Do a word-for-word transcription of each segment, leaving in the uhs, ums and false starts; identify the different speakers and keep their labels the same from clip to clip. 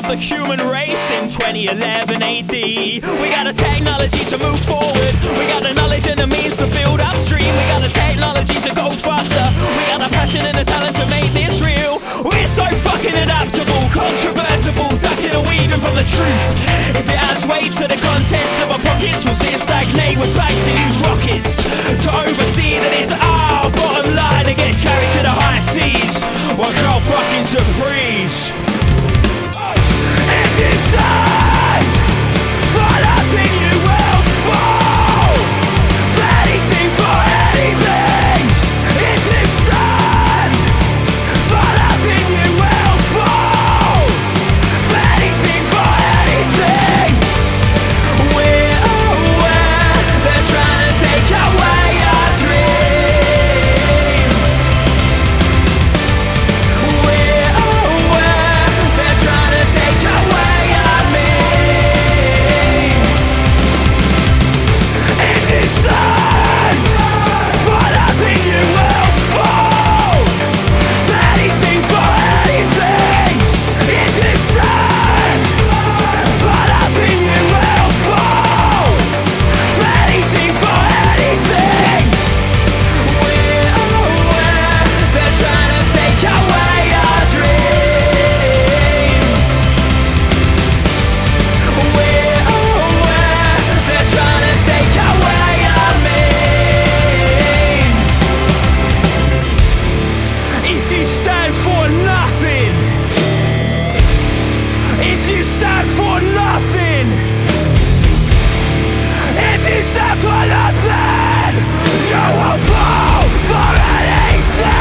Speaker 1: the human race in twenty eleven A D. We got the technology to move forward, we got the knowledge and the means to build upstream. We got the technology to go faster, we got the passion and the talent to make this real. We're so fucking adaptable, controvertible, ducking and weaving from the truth. If it adds weight to the contents of our pockets, we'll sit and stagnate with bags and use rockets to oversee that it's our bottom line that gets carried to the high seas. Well, Carl fucking surprise. If you stand for nothing, you will fall. Anything for anything. If you stand for nothing, you will fall. Anything for anything. We're aware they're trying to take away our dreams. We're aware they're trying to take away our means. If you stand for nothing, you will fall. Anything for anything. If you stand for nothing, you will fall. Anything for anything. We're aware they're trying to take away our dreams. We're aware they're trying to take away our means. If you stand for nothing, if you stand for nothing, if you stand for nothing, you will fall for anything.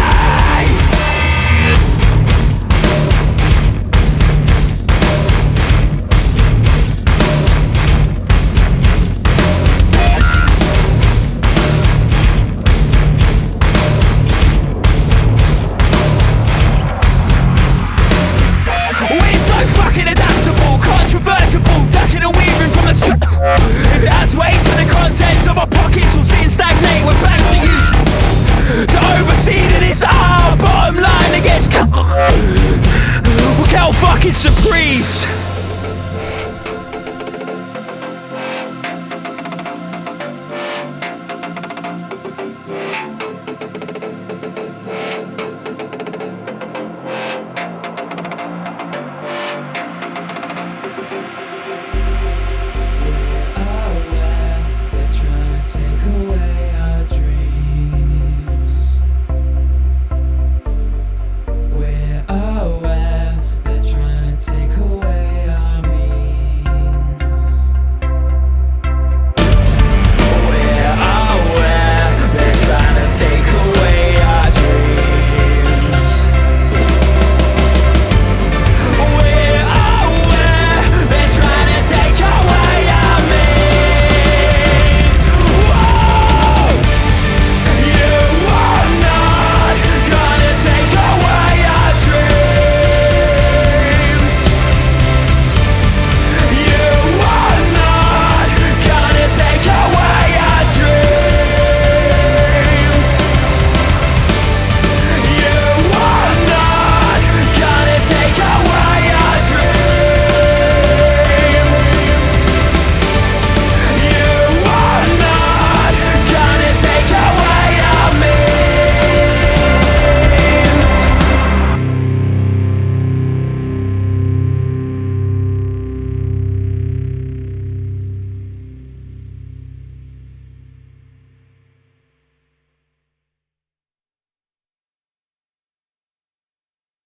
Speaker 1: We're so fucking adaptable, controvertible, ducking and weaving from the truth. If it adds weight to the contents of our pockets, we'll sit and stagnate with banks and use to oversee that it's our bottom line that gets cut. Look how fucking surprise.